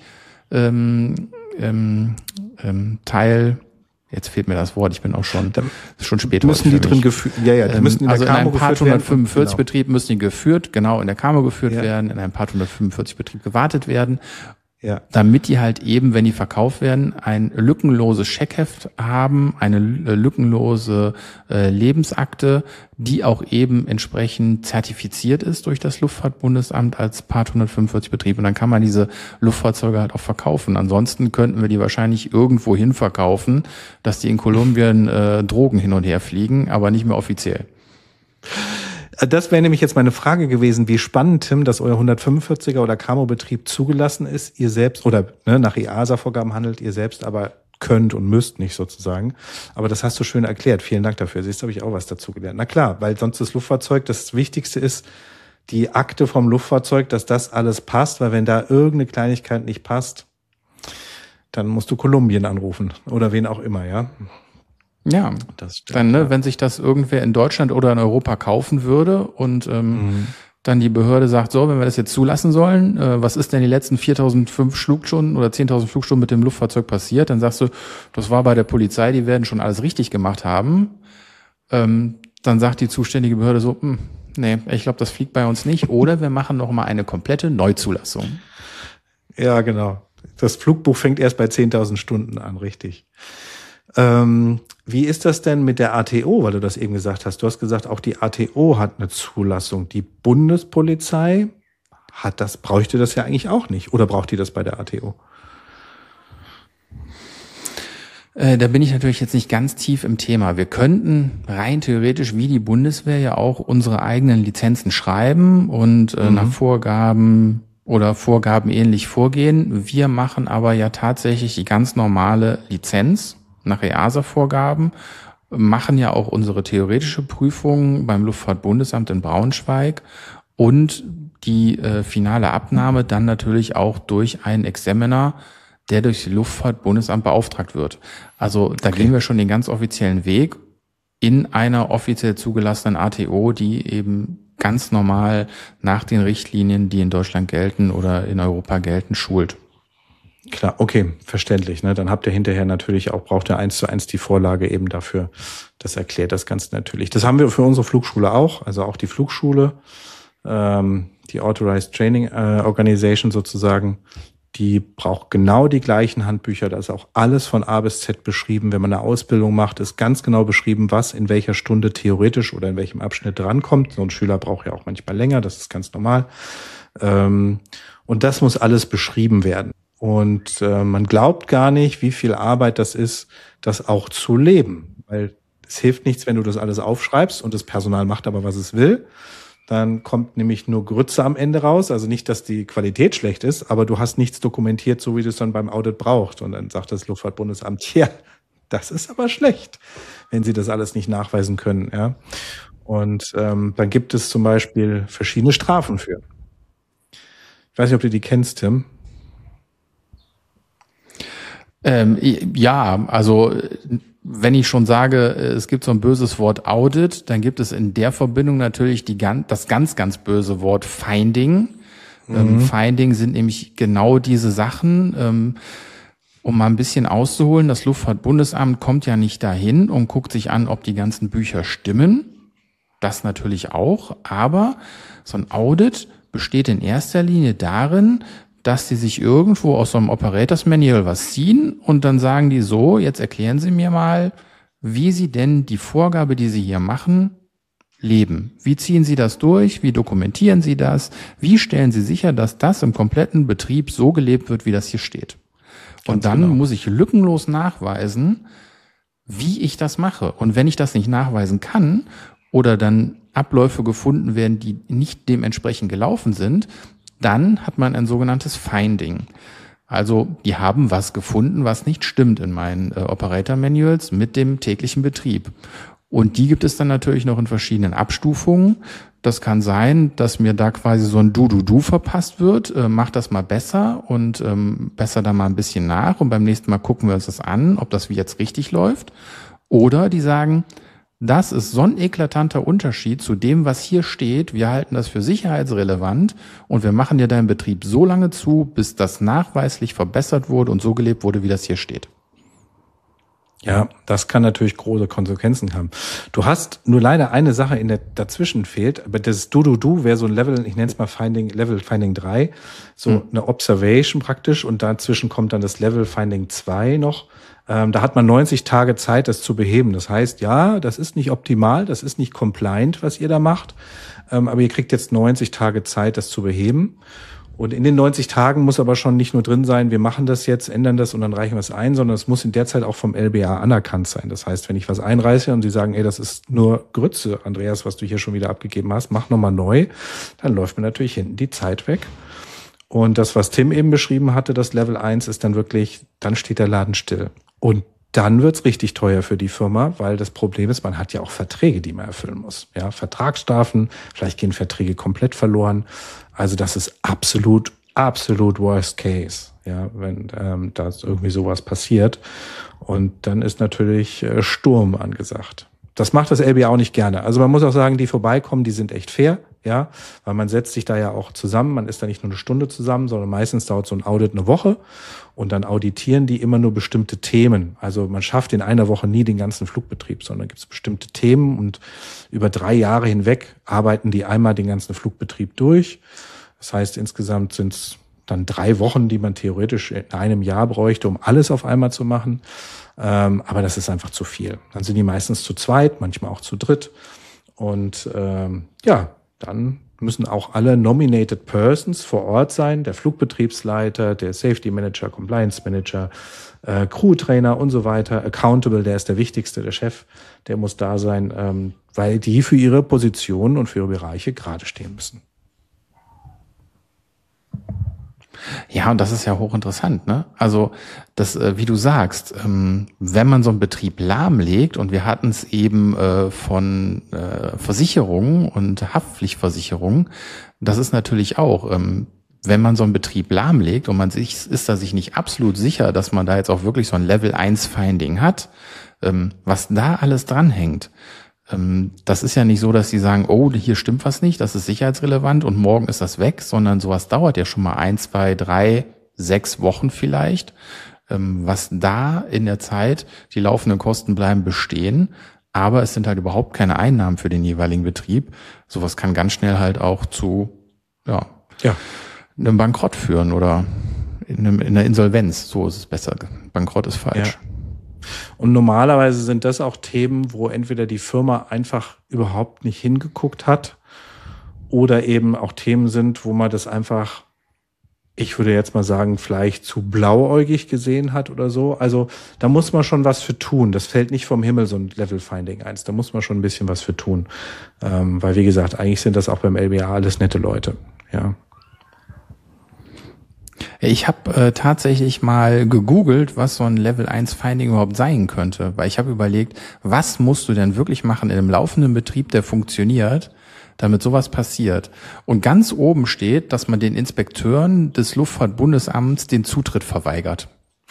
Teil, jetzt fehlt mir das Wort, ich bin auch schon spät. Müssen die drin geführt, die müssen in der also Camo in einem Part 145 werden. Betrieb müssen die geführt, genau, in der Camo geführt werden, in einem Part 145 Betrieb gewartet werden. Ja. Damit die halt eben, wenn die verkauft werden, ein lückenloses Checkheft haben, eine lückenlose Lebensakte, die auch eben entsprechend zertifiziert ist durch das Luftfahrtbundesamt als Part 145 Betrieb. Und dann kann man diese Luftfahrzeuge halt auch verkaufen. Ansonsten könnten wir die wahrscheinlich irgendwo hin verkaufen, dass die in Kolumbien Drogen hin und her fliegen, aber nicht mehr offiziell. Das wäre nämlich jetzt meine Frage gewesen, wie spannend, Tim, dass euer 145er oder Camo-Betrieb zugelassen ist, ihr selbst, oder nach EASA-Vorgaben handelt, ihr selbst aber könnt und müsst nicht sozusagen. Aber das hast du schön erklärt. Vielen Dank dafür. Siehst du, habe ich auch was dazu gelernt. Na klar, weil sonst das Luftfahrzeug, das Wichtigste ist, die Akte vom Luftfahrzeug, dass das alles passt, weil wenn da irgendeine Kleinigkeit nicht passt, dann musst du Kolumbien anrufen oder wen auch immer, ja. Ja, das stimmt, dann, wenn sich das irgendwer in Deutschland oder in Europa kaufen würde und dann die Behörde sagt, so, wenn wir das jetzt zulassen sollen, was ist denn die letzten 4.005 Flugstunden oder 10.000 Flugstunden mit dem Luftfahrzeug passiert? Dann sagst du, das war bei der Polizei, die werden schon alles richtig gemacht haben. Dann sagt die zuständige Behörde so, nee, ich glaube, das fliegt bei uns nicht. Oder wir machen noch mal eine komplette Neuzulassung. Ja, genau. Das Flugbuch fängt erst bei 10.000 Stunden an, richtig. Wie ist das denn mit der ATO, weil du das eben gesagt hast? Du hast gesagt, auch die ATO hat eine Zulassung. Die Bundespolizei bräuchte das ja eigentlich auch nicht. Oder braucht die das bei der ATO? Da bin ich natürlich jetzt nicht ganz tief im Thema. Wir könnten rein theoretisch wie die Bundeswehr ja auch unsere eigenen Lizenzen schreiben und nach Vorgaben oder Vorgaben ähnlich vorgehen. Wir machen aber ja tatsächlich die ganz normale Lizenz nach EASA-Vorgaben, machen ja auch unsere theoretische Prüfung beim Luftfahrtbundesamt in Braunschweig und die finale Abnahme dann natürlich auch durch einen Examiner, der durch das Luftfahrtbundesamt beauftragt wird. Also da gehen wir schon den ganz offiziellen Weg in einer offiziell zugelassenen ATO, die eben ganz normal nach den Richtlinien, die in Deutschland gelten oder in Europa gelten, schult. Klar, okay, verständlich. Ne? Dann habt ihr hinterher natürlich auch, braucht ihr 1:1 die Vorlage eben dafür. Das erklärt das Ganze natürlich. Das haben wir für unsere Flugschule auch, also auch die Flugschule, die Authorized Training Organization sozusagen, die braucht genau die gleichen Handbücher. Da ist auch alles von A bis Z beschrieben. Wenn man eine Ausbildung macht, ist ganz genau beschrieben, was in welcher Stunde theoretisch oder in welchem Abschnitt drankommt. So ein Schüler braucht ja auch manchmal länger, das ist ganz normal. Und das muss alles beschrieben werden. Und man glaubt gar nicht, wie viel Arbeit das ist, das auch zu leben. Weil es hilft nichts, wenn du das alles aufschreibst und das Personal macht aber, was es will. Dann kommt nämlich nur Grütze am Ende raus. Also nicht, dass die Qualität schlecht ist, aber du hast nichts dokumentiert, so wie du es dann beim Audit brauchst. Und dann sagt das Luftfahrtbundesamt, ja, das ist aber schlecht, wenn sie das alles nicht nachweisen können. Ja. Und dann gibt es zum Beispiel verschiedene Strafen für. Ich weiß nicht, ob du die kennst, Tim. Ja, also wenn ich schon sage, es gibt so ein böses Wort Audit, dann gibt es in der Verbindung natürlich das ganz, ganz böse Wort Finding. Finding sind nämlich genau diese Sachen. Um mal ein bisschen auszuholen, das Luftfahrtbundesamt kommt ja nicht dahin und guckt sich an, ob die ganzen Bücher stimmen. Das natürlich auch, aber so ein Audit besteht in erster Linie darin, dass die sich irgendwo aus so einem Operators Manual was ziehen und dann sagen die so, jetzt erklären Sie mir mal, wie Sie denn die Vorgabe, die Sie hier machen, leben. Wie ziehen Sie das durch? Wie dokumentieren Sie das? Wie stellen Sie sicher, dass das im kompletten Betrieb so gelebt wird, wie das hier steht? Und dann muss ich lückenlos nachweisen, wie ich das mache. Und wenn ich das nicht nachweisen kann oder dann Abläufe gefunden werden, die nicht dementsprechend gelaufen sind, dann hat man ein sogenanntes Finding. Also die haben was gefunden, was nicht stimmt in meinen Operator Manuals mit dem täglichen Betrieb. Und die gibt es dann natürlich noch in verschiedenen Abstufungen. Das kann sein, dass mir da quasi so ein Du verpasst wird. Mach das mal besser und besser da mal ein bisschen nach. Und beim nächsten Mal gucken wir uns das an, ob das wie jetzt richtig läuft. Oder die sagen, das ist so ein eklatanter Unterschied zu dem, was hier steht. Wir halten das für sicherheitsrelevant und wir machen dir deinen Betrieb so lange zu, bis das nachweislich verbessert wurde und so gelebt wurde, wie das hier steht. Ja, das kann natürlich große Konsequenzen haben. Du hast nur leider eine Sache dazwischen fehlt, aber das Du wäre so ein Level, ich nenne es mal Level Finding 3, so eine Observation praktisch und dazwischen kommt dann das Level Finding 2 noch. Da hat man 90 Tage Zeit, das zu beheben. Das heißt, ja, das ist nicht optimal, das ist nicht compliant, was ihr da macht, aber ihr kriegt jetzt 90 Tage Zeit, das zu beheben. Und in den 90 Tagen muss aber schon nicht nur drin sein, wir machen das jetzt, ändern das und dann reichen wir es ein, sondern es muss in der Zeit auch vom LBA anerkannt sein. Das heißt, wenn ich was einreiße und sie sagen, ey, das ist nur Grütze, Andreas, was du hier schon wieder abgegeben hast, mach nochmal neu, dann läuft mir natürlich hinten die Zeit weg. Und das, was Tim eben beschrieben hatte, das Level 1 ist dann wirklich, dann steht der Laden still. Und dann wird's richtig teuer für die Firma, weil das Problem ist, man hat ja auch Verträge, die man erfüllen muss. Ja, Vertragsstrafen, vielleicht gehen Verträge komplett verloren. Also das ist absolut worst case, ja, wenn da irgendwie sowas passiert. Und dann ist natürlich Sturm angesagt. Das macht das LBA auch nicht gerne. Also man muss auch sagen, die vorbeikommen, die sind echt fair, ja, weil man setzt sich da ja auch zusammen. Man ist da nicht nur eine Stunde zusammen, sondern meistens dauert so ein Audit eine Woche und dann auditieren die immer nur bestimmte Themen. Also man schafft in einer Woche nie den ganzen Flugbetrieb, sondern gibt es bestimmte Themen und über 3 Jahre hinweg arbeiten die einmal den ganzen Flugbetrieb durch. Das heißt, insgesamt sind es dann 3 Wochen, die man theoretisch in einem Jahr bräuchte, um alles auf einmal zu machen. Aber das ist einfach zu viel. Dann sind die meistens zu zweit, manchmal auch zu dritt. Und dann müssen auch alle Nominated Persons vor Ort sein, der Flugbetriebsleiter, der Safety Manager, Compliance Manager, Crew-Trainer und so weiter. Accountable, der ist der wichtigste, der Chef, der muss da sein, weil die für ihre Positionen und für ihre Bereiche gerade stehen müssen. Ja, und das ist ja hochinteressant, ne? Also das, wie du sagst, wenn man so einen Betrieb lahmlegt, und wir hatten es eben von Versicherungen und Haftpflichtversicherungen, das ist natürlich auch, wenn man so einen Betrieb lahmlegt und man ist da sich nicht absolut sicher, dass man da jetzt auch wirklich so ein Level 1 Finding hat, was da alles dranhängt. Das ist ja nicht so, dass sie sagen, oh, hier stimmt was nicht, das ist sicherheitsrelevant und morgen ist das weg, sondern sowas dauert ja schon mal 1, 2, 3, 6 Wochen vielleicht. Was da in der Zeit, die laufenden Kosten bleiben bestehen, aber es sind halt überhaupt keine Einnahmen für den jeweiligen Betrieb. Sowas kann ganz schnell halt auch zu einem Bankrott führen oder in einer Insolvenz. So ist es besser. Bankrott ist falsch. Ja. Und normalerweise sind das auch Themen, wo entweder die Firma einfach überhaupt nicht hingeguckt hat oder eben auch Themen sind, wo man das einfach, ich würde jetzt mal sagen, vielleicht zu blauäugig gesehen hat oder so. Also da muss man schon was für tun. Das fällt nicht vom Himmel, so ein Level-Finding 1. Da muss man schon ein bisschen was für tun. Weil, wie gesagt, eigentlich sind das auch beim LBA alles nette Leute. Ja. Ich habe tatsächlich mal gegoogelt, was so ein Level 1 Finding überhaupt sein könnte, weil ich habe überlegt, was musst du denn wirklich machen in einem laufenden Betrieb, der funktioniert, damit sowas passiert. Und ganz oben steht, dass man den Inspekteuren des Luftfahrtbundesamts den Zutritt verweigert.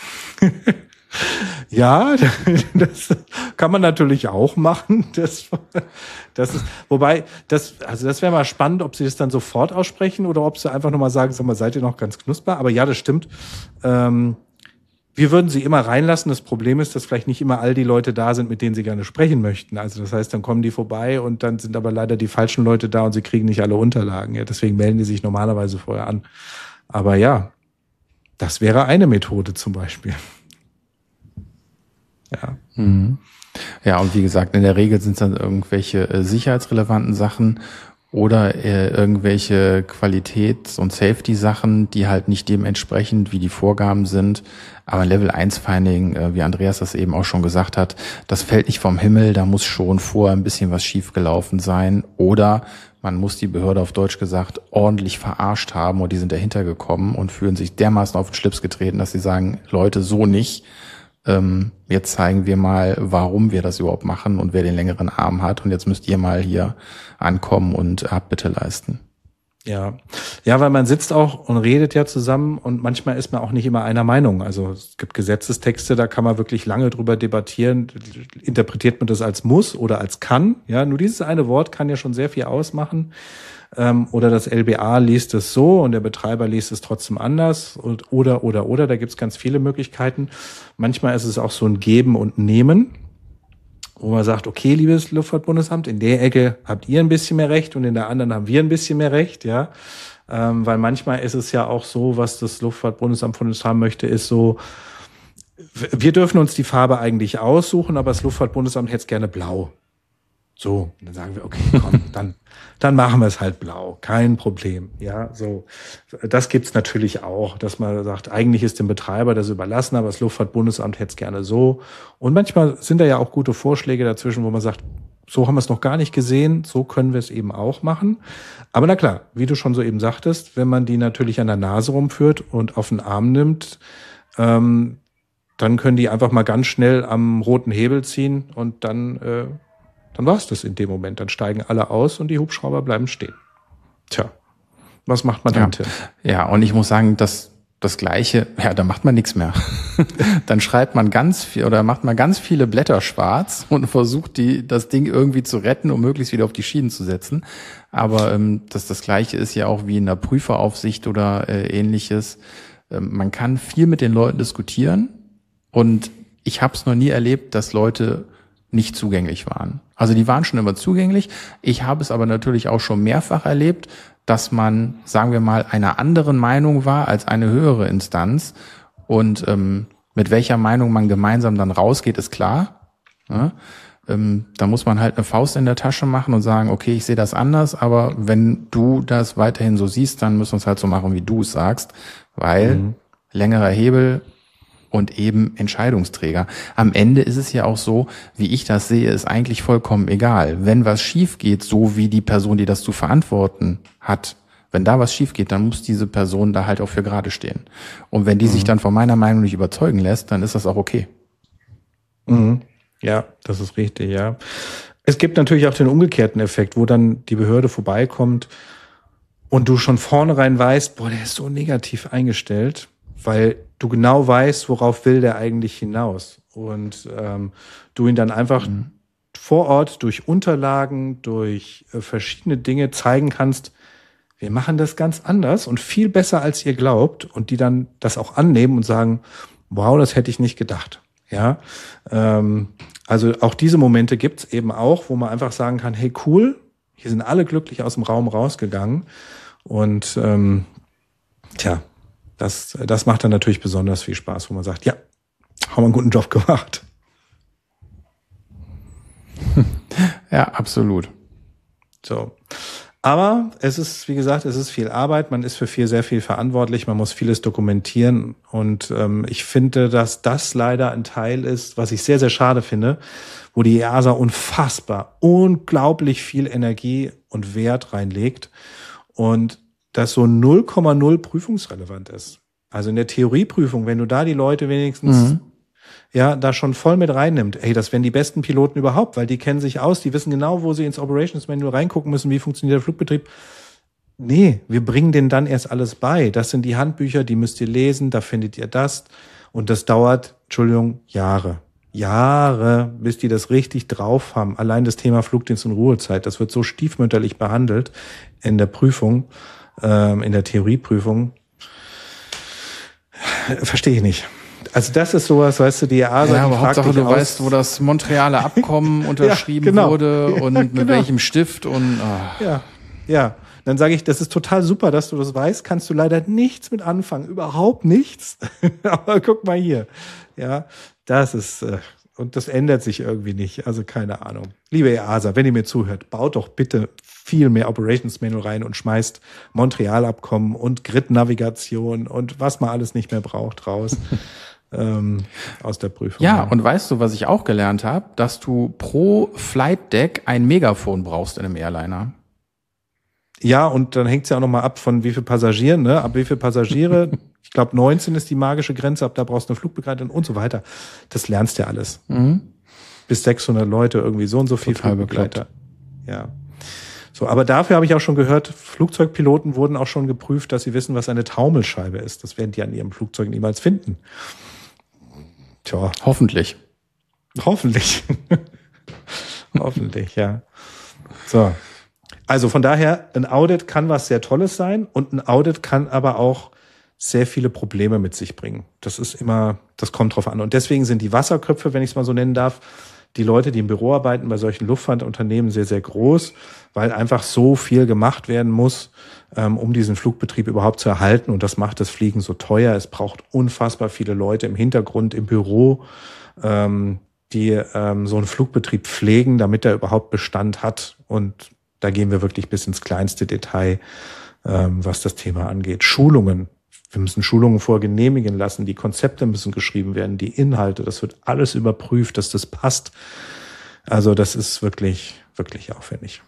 Ja, das kann man natürlich auch machen. Das ist, wobei, das wäre mal spannend, ob sie das dann sofort aussprechen oder ob sie einfach nochmal sagen, sag mal, seid ihr noch ganz knusper? Aber ja, das stimmt. Wir würden sie immer reinlassen. Das Problem ist, dass vielleicht nicht immer all die Leute da sind, mit denen sie gerne sprechen möchten. Also das heißt, dann kommen die vorbei und dann sind aber leider die falschen Leute da und sie kriegen nicht alle Unterlagen. Ja, deswegen melden die sich normalerweise vorher an. Aber ja, das wäre eine Methode zum Beispiel. Ja. Mhm. Ja, und wie gesagt, in der Regel sind es dann irgendwelche sicherheitsrelevanten Sachen oder irgendwelche Qualitäts- und Safety-Sachen, die halt nicht dem entsprechen, wie die Vorgaben sind. Aber ein Level-1-Finding, wie Andreas das eben auch schon gesagt hat, das fällt nicht vom Himmel, da muss schon vorher ein bisschen was schiefgelaufen sein. Oder man muss die Behörde auf Deutsch gesagt ordentlich verarscht haben und die sind dahinter gekommen und fühlen sich dermaßen auf den Schlips getreten, dass sie sagen, Leute, so nicht. Jetzt zeigen wir mal, warum wir das überhaupt machen und wer den längeren Arm hat. Und jetzt müsst ihr mal hier ankommen und Abbitte leisten. Ja, weil man sitzt auch und redet ja zusammen und manchmal ist man auch nicht immer einer Meinung. Also es gibt Gesetzestexte, da kann man wirklich lange drüber debattieren. Interpretiert man das als muss oder als kann? Ja, nur dieses eine Wort kann ja schon sehr viel ausmachen. Oder das LBA liest es so und der Betreiber liest es trotzdem anders oder. Da gibt's ganz viele Möglichkeiten. Manchmal ist es auch so ein Geben und Nehmen, wo man sagt, okay, liebes Luftfahrtbundesamt, in der Ecke habt ihr ein bisschen mehr Recht und in der anderen haben wir ein bisschen mehr Recht, ja. Weil manchmal ist es ja auch so, was das Luftfahrtbundesamt von uns haben möchte, ist so, wir dürfen uns die Farbe eigentlich aussuchen, aber das Luftfahrtbundesamt hätte es gerne blau. So, und dann sagen wir, okay, komm, dann machen wir es halt blau, kein Problem. Ja, so. Das gibt's natürlich auch, dass man sagt, eigentlich ist dem Betreiber das überlassen, aber das Luftfahrtbundesamt hätte es gerne so. Und manchmal sind da ja auch gute Vorschläge dazwischen, wo man sagt, so haben wir es noch gar nicht gesehen, so können wir es eben auch machen. Aber na klar, wie du schon so eben sagtest, wenn man die natürlich an der Nase rumführt und auf den Arm nimmt, dann können die einfach mal ganz schnell am roten Hebel ziehen und dann war es das in dem Moment. Dann steigen alle aus und die Hubschrauber bleiben stehen. Tja, was macht man dann? Ja, und ich muss sagen, das Gleiche, ja, da macht man nichts mehr. Dann schreibt man ganz viel oder macht man ganz viele Blätter schwarz und versucht das Ding irgendwie zu retten, um möglichst wieder auf die Schienen zu setzen. Aber das Gleiche ist ja auch wie in der Prüferaufsicht oder ähnliches. Man kann viel mit den Leuten diskutieren und ich habe es noch nie erlebt, dass Leute nicht zugänglich waren. Also die waren schon immer zugänglich. Ich habe es aber natürlich auch schon mehrfach erlebt, dass man, sagen wir mal, einer anderen Meinung war als eine höhere Instanz. Und mit welcher Meinung man gemeinsam dann rausgeht, ist klar. Ja? Da muss man halt eine Faust in der Tasche machen und sagen, okay, ich sehe das anders, aber wenn du das weiterhin so siehst, dann müssen wir es halt so machen, wie du es sagst, weil längerer Hebel und eben Entscheidungsträger. Am Ende ist es ja auch so, wie ich das sehe, ist eigentlich vollkommen egal. Wenn was schief geht, so wie die Person, die das zu verantworten hat, wenn da was schief geht, dann muss diese Person da halt auch für gerade stehen. Und wenn die sich dann von meiner Meinung nicht überzeugen lässt, dann ist das auch okay. Ja, das ist richtig, ja. Es gibt natürlich auch den umgekehrten Effekt, wo dann die Behörde vorbeikommt und du schon vornherein weißt, boah, der ist so negativ eingestellt, weil du genau weißt, worauf will der eigentlich hinaus. Und du ihn dann einfach vor Ort durch Unterlagen, durch verschiedene Dinge zeigen kannst, wir machen das ganz anders und viel besser, als ihr glaubt, und die dann das auch annehmen und sagen, wow, das hätte ich nicht gedacht. Ja, also auch diese Momente gibt's eben auch, wo man einfach sagen kann, hey, cool, hier sind alle glücklich aus dem Raum rausgegangen. Und das macht dann natürlich besonders viel Spaß, wo man sagt, ja, haben wir einen guten Job gemacht. Ja, absolut. So. Aber es ist, wie gesagt, es ist viel Arbeit, man ist für sehr viel verantwortlich, man muss vieles dokumentieren, und ich finde, dass das leider ein Teil ist, was ich sehr, sehr schade finde, wo die EASA unglaublich viel Energie und Wert reinlegt und das so 0,0 prüfungsrelevant ist. Also in der Theorieprüfung, wenn du da die Leute wenigstens da schon voll mit reinnimmt. Ey, das wären die besten Piloten überhaupt, weil die kennen sich aus, die wissen genau, wo sie ins Operations Manual reingucken müssen, wie funktioniert der Flugbetrieb. Nee, wir bringen denen dann erst alles bei. Das sind die Handbücher, die müsst ihr lesen, da findet ihr das. Und das dauert, Jahre, bis die das richtig drauf haben. Allein das Thema Flugdienst und Ruhezeit, das wird so stiefmütterlich behandelt in der Prüfung, in der Theorieprüfung. Verstehe ich nicht. Also das ist sowas, weißt du, die EASA, ja, die aber fragt Hauptsache dich du aus, weißt, wo das Montrealer Abkommen unterschrieben wurde und mit welchem Stift und Ja. Dann sage ich, das ist total super, dass du das weißt, kannst du leider nichts mit anfangen, überhaupt nichts. Aber guck mal hier. Ja, das ist und das ändert sich irgendwie nicht, also keine Ahnung. Liebe EASA, wenn ihr mir zuhört, baut doch bitte viel mehr Operations Manual rein und schmeißt Montreal-Abkommen und Grid-Navigation und was man alles nicht mehr braucht raus. Aus der Prüfung. Ja, und weißt du, was ich auch gelernt habe? Dass du pro Flight Deck ein Megafon brauchst in einem Airliner. Ja, und dann hängt es ja auch nochmal ab von wie viel Passagieren, ne? Ab wie viel Passagiere. Ich glaube, 19 ist die magische Grenze, ab da brauchst du eine Flugbegleiterin und so weiter. Das lernst du ja alles. Bis 600 Leute, irgendwie so und so viel Total Flugbegleiter. Ja. So, aber dafür habe ich auch schon gehört, Flugzeugpiloten wurden auch schon geprüft, dass sie wissen, was eine Taumelscheibe ist. Das werden die an ihrem Flugzeug niemals finden. Tja. Hoffentlich. Hoffentlich, ja. So. Also von daher, ein Audit kann was sehr Tolles sein und ein Audit kann aber auch sehr viele Probleme mit sich bringen. Das kommt drauf an. Und deswegen sind die Wasserköpfe, wenn ich es mal so nennen darf, die Leute, die im Büro arbeiten bei solchen Luftfahrtunternehmen, sehr, sehr groß, weil einfach so viel gemacht werden muss, um diesen Flugbetrieb überhaupt zu erhalten. Und das macht das Fliegen so teuer. Es braucht unfassbar viele Leute im Hintergrund, im Büro, die so einen Flugbetrieb pflegen, damit er überhaupt Bestand hat. Und da gehen wir wirklich bis ins kleinste Detail, was das Thema angeht. Schulungen. Wir müssen Schulungen vorgenehmigen lassen. Die Konzepte müssen geschrieben werden, die Inhalte. Das wird alles überprüft, dass das passt. Also das ist wirklich, wirklich aufwendig.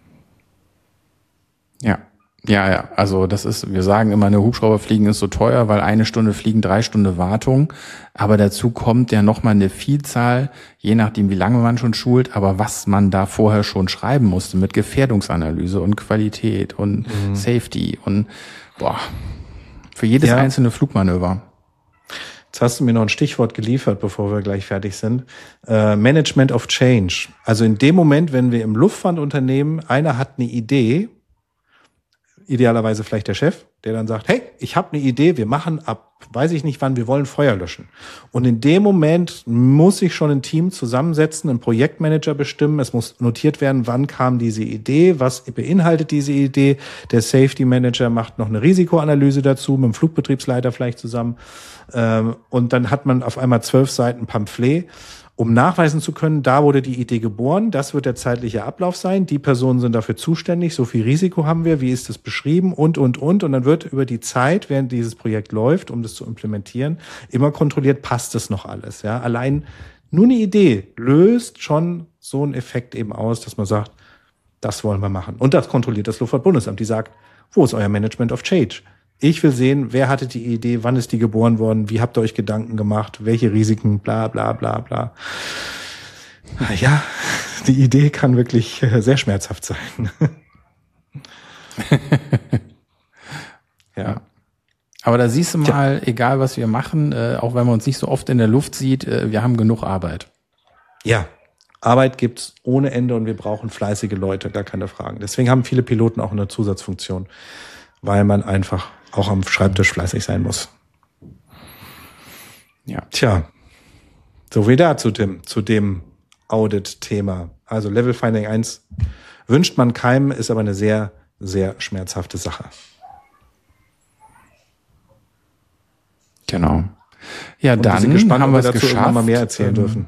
Ja. Also wir sagen immer, eine Hubschrauberfliegen ist so teuer, weil 1 Stunde Fliegen, 3 Stunden Wartung. Aber dazu kommt ja nochmal eine Vielzahl, je nachdem wie lange man schon schult, aber was man da vorher schon schreiben musste mit Gefährdungsanalyse und Qualität und Safety und für jedes einzelne Flugmanöver. Jetzt hast du mir noch ein Stichwort geliefert, bevor wir gleich fertig sind. Management of Change. Also in dem Moment, wenn wir im Luftfahrtunternehmen, einer hat eine Idee, idealerweise vielleicht der Chef, der dann sagt, hey, ich habe eine Idee, wir machen weiß ich nicht wann, wir wollen Feuer löschen. Und in dem Moment muss sich schon ein Team zusammensetzen, ein Projektmanager bestimmen, es muss notiert werden, wann kam diese Idee, was beinhaltet diese Idee. Der Safety Manager macht noch eine Risikoanalyse dazu, mit dem Flugbetriebsleiter vielleicht zusammen. Und dann hat man auf einmal 12 Seiten Pamphlet, um nachweisen zu können, da wurde die Idee geboren, das wird der zeitliche Ablauf sein, die Personen sind dafür zuständig, so viel Risiko haben wir, wie ist das beschrieben und dann wird über die Zeit, während dieses Projekt läuft, um das zu implementieren, immer kontrolliert, passt das noch alles. Ja, allein nur eine Idee löst schon so einen Effekt eben aus, dass man sagt, das wollen wir machen. Und das kontrolliert das Luftfahrtbundesamt, die sagt, wo ist euer Management of Change? Ich will sehen, wer hatte die Idee, wann ist die geboren worden, wie habt ihr euch Gedanken gemacht, welche Risiken, bla bla bla bla. Ja, die Idee kann wirklich sehr schmerzhaft sein. Ja. Aber da siehst du mal, egal was wir machen, auch wenn man uns nicht so oft in der Luft sieht, wir haben genug Arbeit. Ja, Arbeit gibt's ohne Ende und wir brauchen fleißige Leute, gar keine Fragen. Deswegen haben viele Piloten auch eine Zusatzfunktion, weil man einfach auch am Schreibtisch fleißig sein muss. Ja. Tja, so wie dazu, Tim, zu dem Audit-Thema. Also Level Finding 1 wünscht man keinem, ist aber eine sehr, sehr schmerzhafte Sache. Genau. Ja, Und dann gespannt, haben wir es dazu geschafft. irgendwann mal mehr erzählen dürfen.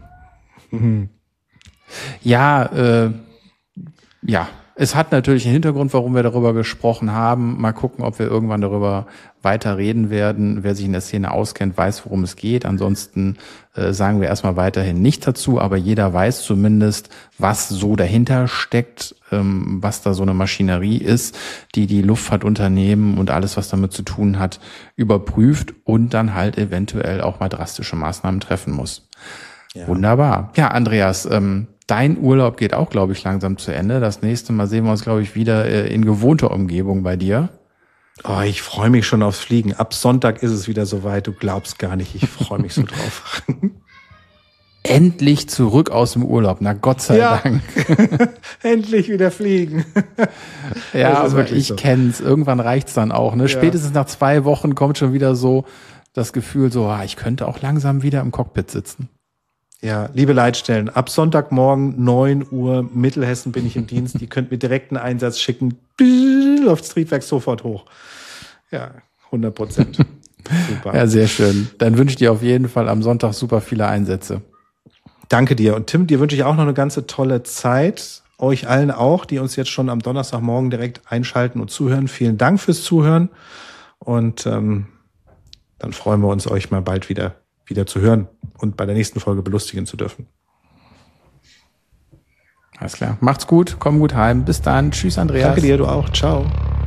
Ja, ja. Es hat natürlich einen Hintergrund, warum wir darüber gesprochen haben. Mal gucken, ob wir irgendwann darüber weiter reden werden. Wer sich in der Szene auskennt, weiß, worum es geht. Ansonsten sagen wir erstmal weiterhin nicht dazu, aber jeder weiß zumindest, was so dahinter steckt, was da so eine Maschinerie ist, die die Luftfahrtunternehmen und alles, was damit zu tun hat, überprüft und dann halt eventuell auch mal drastische Maßnahmen treffen muss. Ja. Wunderbar. Ja, Andreas, dein Urlaub geht auch, glaube ich, langsam zu Ende. Das nächste Mal sehen wir uns, glaube ich, wieder in gewohnter Umgebung bei dir. Oh, ich freue mich schon aufs Fliegen. Ab Sonntag ist es wieder soweit. Du glaubst gar nicht. Ich freue mich so drauf. Endlich zurück aus dem Urlaub. Na Gott sei Dank. Endlich wieder fliegen. Ja, aber ich so. Kenn's. Irgendwann reicht's dann auch. Ne? Ja. Spätestens nach 2 Wochen kommt schon wieder so das Gefühl, so, ich könnte auch langsam wieder im Cockpit sitzen. Ja, liebe Leitstellen, ab Sonntagmorgen 9 Uhr Mittelhessen bin ich im Dienst. Ihr könnt mir direkt einen Einsatz schicken. Läuft Triebwerk sofort hoch. Ja, 100%. Super. Ja, sehr schön. Dann wünsche ich dir auf jeden Fall am Sonntag super viele Einsätze. Danke dir. Und Tim, dir wünsche ich auch noch eine ganze tolle Zeit. Euch allen auch, die uns jetzt schon am Donnerstagmorgen direkt einschalten und zuhören. Vielen Dank fürs Zuhören. Und dann freuen wir uns, euch mal bald wieder zu hören und bei der nächsten Folge belustigen zu dürfen. Alles klar. Macht's gut, komm gut heim. Bis dann. Tschüss, Andreas. Danke dir, du auch. Ciao.